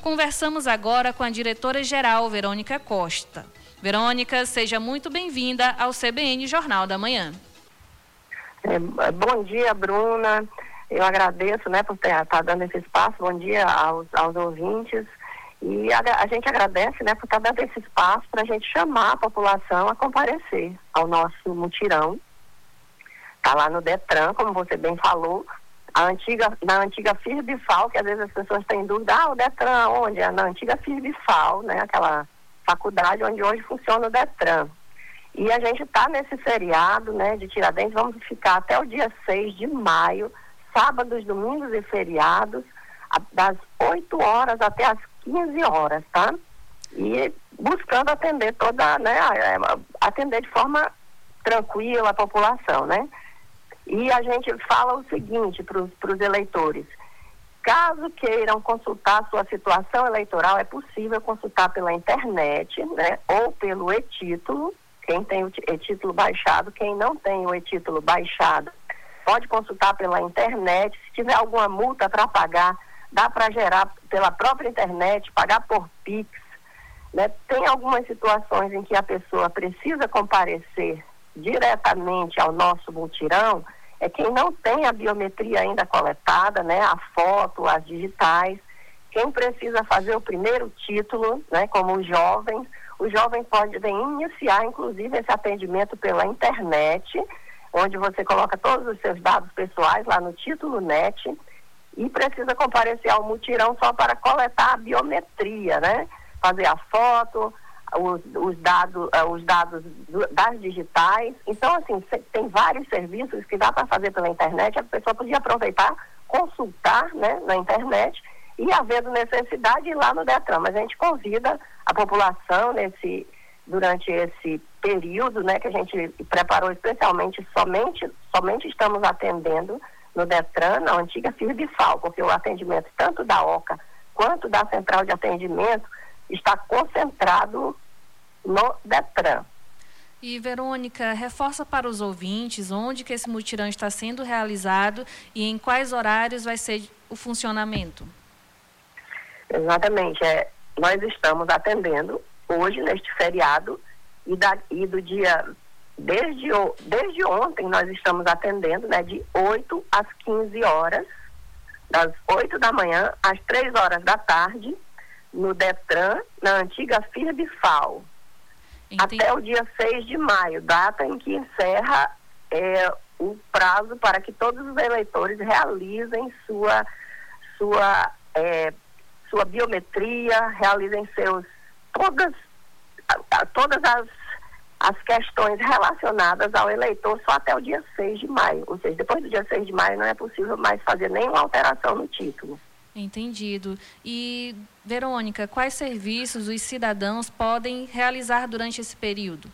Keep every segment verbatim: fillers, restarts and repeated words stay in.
conversamos agora com a diretora-geral, Verônica Costa. Verônica, seja muito bem-vinda ao C B N Jornal da Manhã. É, bom dia, Bruna. Eu agradeço, né, por estar tá dando esse espaço. Bom dia aos, aos ouvintes. E a, a gente agradece, né, por estar tá dando esse espaço para a gente chamar a população a comparecer ao nosso mutirão. Está lá no Detran, como você bem falou, a antiga, na antiga Firbifal, que às vezes as pessoas têm dúvida, ah, o Detran onde? É na antiga Firbifal, né, aquela faculdade onde hoje funciona o Detran. E a gente está nesse feriado, né, de Tiradentes, vamos ficar até o dia seis de maio, sábados, domingos e feriados, a, das oito horas até as quinze horas, tá? E buscando atender toda, né, atender de forma tranquila a população, né? E a gente fala o seguinte para os eleitores: caso queiram consultar a sua situação eleitoral, é possível consultar pela internet, né, ou pelo e-título. Quem tem o e-título baixado, quem não tem o e-título baixado, pode consultar pela internet. Se tiver alguma multa para pagar, dá para gerar pela própria internet, pagar por Pix, né? Tem algumas situações em que a pessoa precisa comparecer diretamente ao nosso mutirão, é quem não tem a biometria ainda coletada, né? A foto, as digitais. Quem precisa fazer o primeiro título, né? Como os jovens, o jovem pode iniciar, inclusive, esse atendimento pela internet, onde você coloca todos os seus dados pessoais lá no título net e precisa comparecer ao mutirão só para coletar a biometria, né? Fazer a foto, os, os dados, os dados das digitais. Então, assim, tem vários serviços que dá para fazer pela internet. A pessoa podia aproveitar, consultar, né, na internet, e havendo necessidade ir lá no Detran. Mas a gente convida a população nesse, durante esse período, né, que a gente preparou especialmente, somente, somente estamos atendendo no Detran, na antiga Firbifal, porque o atendimento tanto da OCA quanto da Central de Atendimento está concentrado no Detran. E, Verônica, reforça para os ouvintes onde que esse mutirão está sendo realizado e em quais horários vai ser o funcionamento. Exatamente. É, nós estamos atendendo hoje, neste feriado, e, da, e do dia, desde, desde ontem nós estamos atendendo, né, de oito às quinze horas, das oito da manhã às três horas da tarde, no Detran, na antiga Firbifal, Entendi. Até o dia seis de maio, data em que encerra é, o prazo para que todos os eleitores realizem sua, sua, é, sua biometria, realizem seus, todas, todas as, as questões relacionadas ao eleitor só até o dia seis de maio. Ou seja, depois do dia seis de maio não é possível mais fazer nenhuma alteração no título. Entendido. E, Verônica, quais serviços os cidadãos podem realizar durante esse período?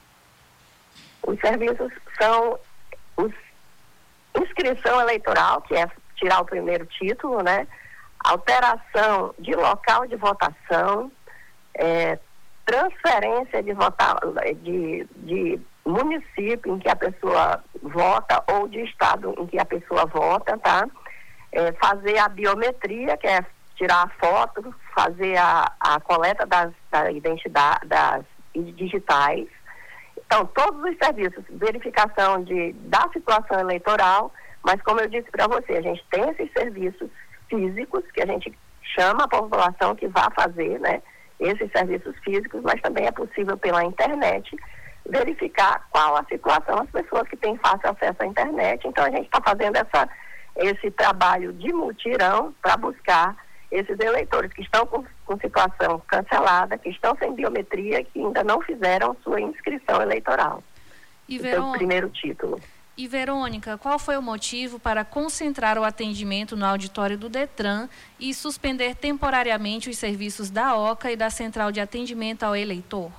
Os serviços são os inscrição eleitoral, que é tirar o primeiro título, né? Alteração de local de votação, é, transferência de, vota, de, de município em que a pessoa vota ou de estado em que a pessoa vota, tá? É, fazer a biometria, que é tirar a foto, fazer a, a coleta das, da identidade, das digitais. Então, todos os serviços, verificação de, da situação eleitoral, mas como eu disse para você, a gente tem esses serviços físicos, que a gente chama a população que vá fazer, né, esses serviços físicos, mas também é possível pela internet verificar qual a situação, as pessoas que têm fácil acesso à internet. Então, a gente está fazendo essa esse trabalho de mutirão para buscar esses eleitores que estão com, com situação cancelada, que estão sem biometria, que ainda não fizeram sua inscrição eleitoral. E Verô... seu primeiro título. E, Verônica, qual foi o motivo para concentrar o atendimento no auditório do Detran e suspender temporariamente os serviços da OCA e da Central de Atendimento ao Eleitor?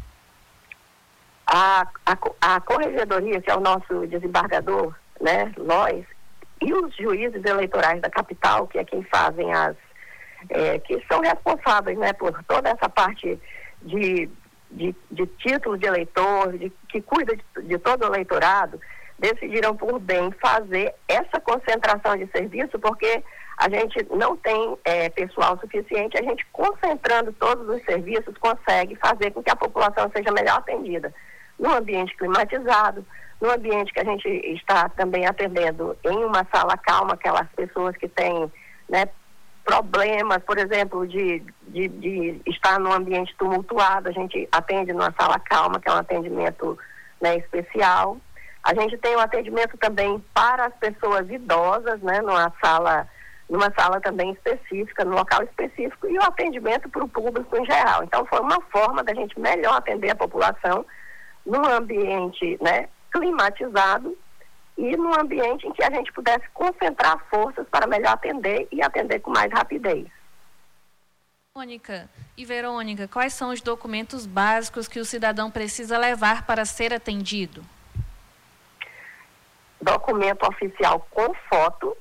A, a, a Corregedoria, que é o nosso desembargador, né, nós, e os juízes eleitorais da capital, que é quem fazem as, é, que são responsáveis, né, por toda essa parte de, de, de título de eleitor, de, que cuida de, de todo o eleitorado, decidiram por bem fazer essa concentração de serviço, porque a gente não tem é, pessoal suficiente, a gente concentrando todos os serviços consegue fazer com que a população seja melhor atendida. No ambiente climatizado, no ambiente que a gente está também atendendo em uma sala calma, aquelas pessoas que têm, né, problemas, por exemplo, de, de, de estar num ambiente tumultuado, a gente atende numa sala calma, que é um atendimento, né, especial. A gente tem um atendimento também para as pessoas idosas, né, numa sala, numa sala também específica, num local específico, e o atendimento para o público em geral. Então, foi uma forma da gente melhor atender a população num ambiente, né, climatizado, e num ambiente em que a gente pudesse concentrar forças para melhor atender e atender com mais rapidez. Mônica e Verônica, quais são os documentos básicos que o cidadão precisa levar para ser atendido? Documento oficial com foto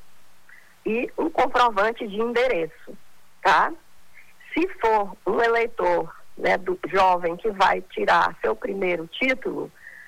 e um comprovante de endereço, tá? Se for um eleitor, né, do jovem que vai tirar seu primeiro título,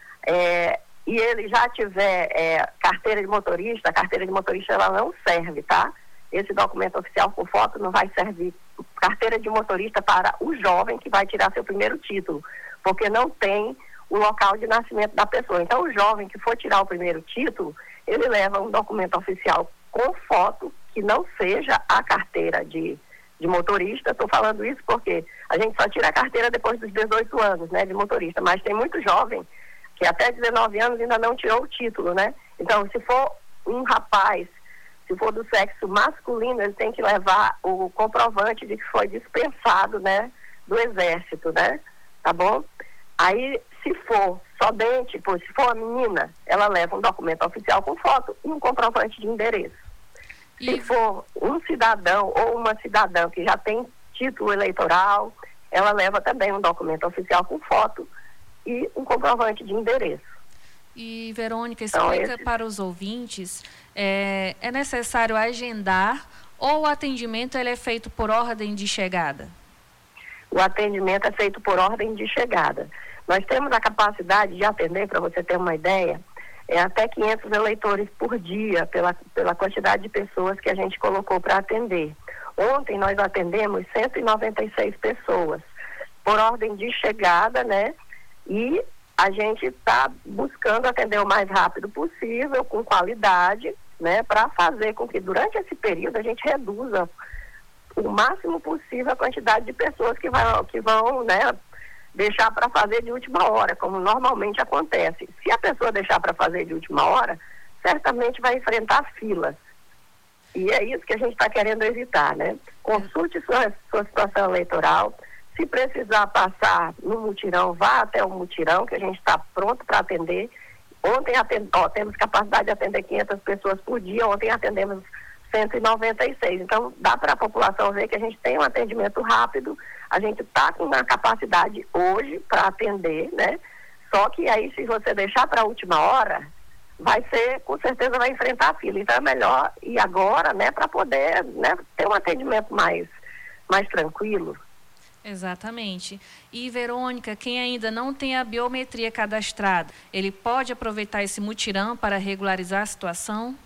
é, e ele já tiver é, carteira de motorista, a carteira de motorista ela não serve, tá? Esse documento oficial com foto não vai servir. Carteira de motorista para o jovem que vai tirar seu primeiro título, porque não tem o local de nascimento da pessoa. Então, o jovem que for tirar o primeiro título, ele leva um documento oficial com foto que não seja a carteira de, de motorista. Estou falando isso porque a gente só tira a carteira depois dos dezoito anos, né, de motorista, mas tem muito jovem que até dezenove anos ainda não tirou o título, né? Então, se for um rapaz, se for do sexo masculino, ele tem que levar o comprovante de que foi dispensado, né, do exército, né? Tá bom? Aí, se for somente, pô, se for a menina, ela leva um documento oficial com foto e um comprovante de endereço. E... Se for um cidadão ou uma cidadã que já tem título eleitoral, ela leva também um documento oficial com foto e um comprovante de endereço. E, Verônica, explica então, esse... para os ouvintes, é, é necessário agendar ou o atendimento ele é feito por ordem de chegada? O atendimento é feito por ordem de chegada. Nós temos a capacidade de atender, para você ter uma ideia, é até quinhentos eleitores por dia, pela, pela quantidade de pessoas que a gente colocou para atender. Ontem nós atendemos cento e noventa e seis pessoas, por ordem de chegada, né? E a gente está buscando atender o mais rápido possível, com qualidade, né, para fazer com que durante esse período a gente reduza o máximo possível a quantidade de pessoas que, vai, que vão, né, deixar para fazer de última hora, como normalmente acontece. Se a pessoa deixar para fazer de última hora, certamente vai enfrentar filas. E é isso que a gente está querendo evitar, né? Consulte sua, sua situação eleitoral. Se precisar passar no mutirão, vá até o mutirão, que a gente está pronto para atender. Ontem atend... ó, temos capacidade de atender quinhentas pessoas por dia, ontem atendemos cento e noventa e seis. Então, dá para a população ver que a gente tem um atendimento rápido, a gente está com a capacidade hoje para atender, né? Só que aí, se você deixar para a última hora, vai ser, com certeza vai enfrentar a fila. Então, é melhor ir agora, né, para poder, né, ter um atendimento mais, mais tranquilo. Exatamente. E, Verônica, quem ainda não tem a biometria cadastrada, ele pode aproveitar esse mutirão para regularizar a situação?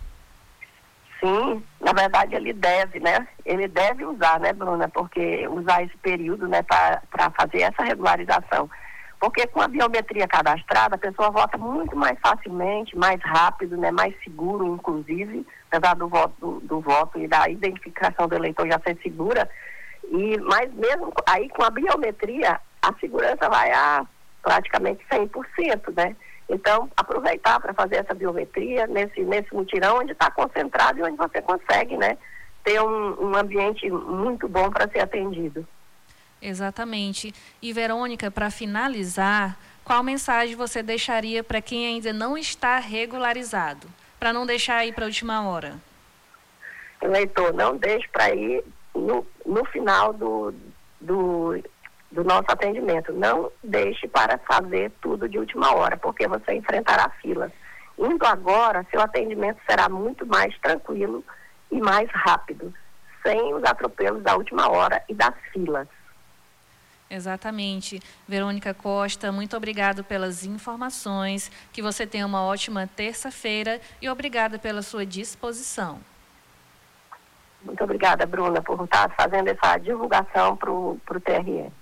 Sim, na verdade ele deve, né? Ele deve usar, né, Bruna? Porque usar esse período, né, para fazer essa regularização. Porque com a biometria cadastrada, a pessoa vota muito mais facilmente, mais rápido, né, mais seguro, inclusive, apesar do voto, do, do voto e da identificação do eleitor já ser segura. E, mas mesmo aí com a biometria, a segurança vai a praticamente cem por cento, né? Então, aproveitar para fazer essa biometria nesse, nesse mutirão onde está concentrado e onde você consegue, né, ter um, um ambiente muito bom para ser atendido. Exatamente. E, Verônica, para finalizar, qual mensagem você deixaria para quem ainda não está regularizado? Para não deixar ir para a última hora. Eleitor, não deixe para ir no, no final do, do, do nosso atendimento. Não deixe para fazer tudo de última hora, porque você enfrentará filas. Indo agora, seu atendimento será muito mais tranquilo e mais rápido, sem os atropelos da última hora e das filas. Exatamente. Verônica Costa, muito obrigado pelas informações, que você tenha uma ótima terça-feira e obrigada pela sua disposição. Muito obrigada, Bruna, por estar fazendo essa divulgação para o T R E.